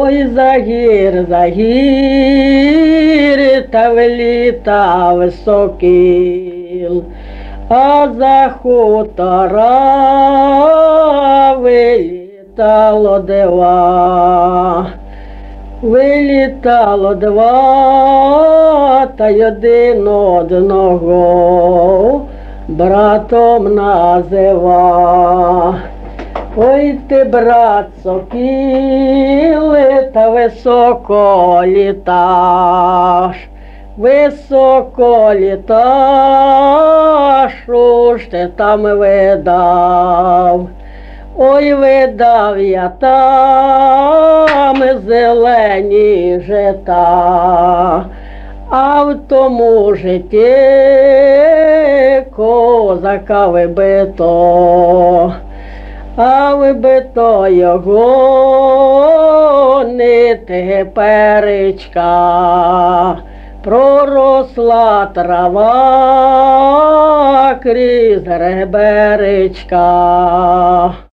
Ой, за гір, та вилітав сокіл, а за хутора вилітало два. Вилітало два, та й один одного братом назива. Ой ти, брат сокіле, та високо літаш, високо літаш, що ж ти там видав? Ой, видав я там зелені жита, а в тому житті козака вибито. А вибито його не теперечка, проросла трава крізь реберечка.